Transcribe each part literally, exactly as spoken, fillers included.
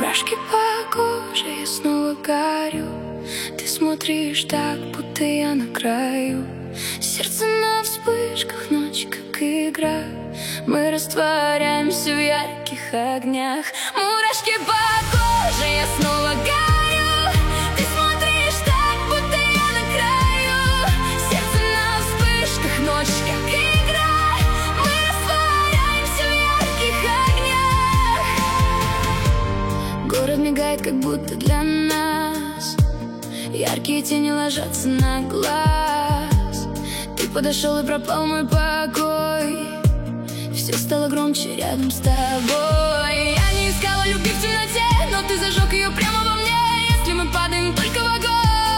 Мурашки по коже, я снова горю. Ты смотришь так, будто я на краю. Сердце на вспышках, ночь как игра. Мы растворяемся в ярких огнях. Мурашки по коже, я снова горю. Ты смотришь так, будто я на краю. Сердце на вспышках, ночь как игра. Мы растворяемся в ярких огнях. Город мигает, как будто для нас. Яркие тени ложатся на глаз. Ты подошел и пропал мой покой. Все стало громче рядом с тобой. Я не искала любви в темноте, но ты зажег ее прямо во мне. Если мы падаем только в огонь,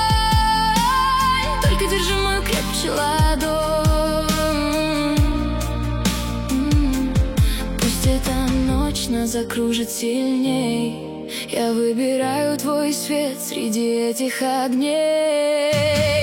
только держи мою крепче ладонь. Пусть эта ночь нас закружит сильней. Я выбираю твой свет среди этих огней.